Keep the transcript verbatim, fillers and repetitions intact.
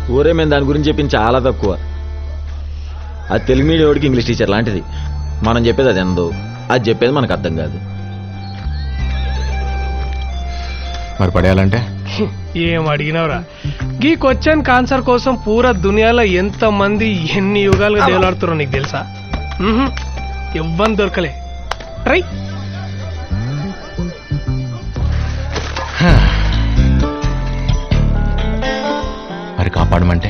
ఊరే మేము దాని గురించి చెప్పింది చాలా తక్కువ. అది తెలుగు మీడియం వాడికి ఇంగ్లీష్ టీచర్ లాంటిది. మనం చెప్పేది అది ఎందో, అది చెప్పేది మనకు అర్థం కాదు. మరి పడేయాలంటే ఏం అడిగినవరా? ఈ క్వశ్చన్ ఆన్సర్ కోసం పూరా దునియాలో ఎంత మంది ఎన్ని యుగాలుగా దేవులాడుతారో నీకు తెలుసా? ఎవ్వని దొరకలే. ట్రై మరి కాపాడమంటే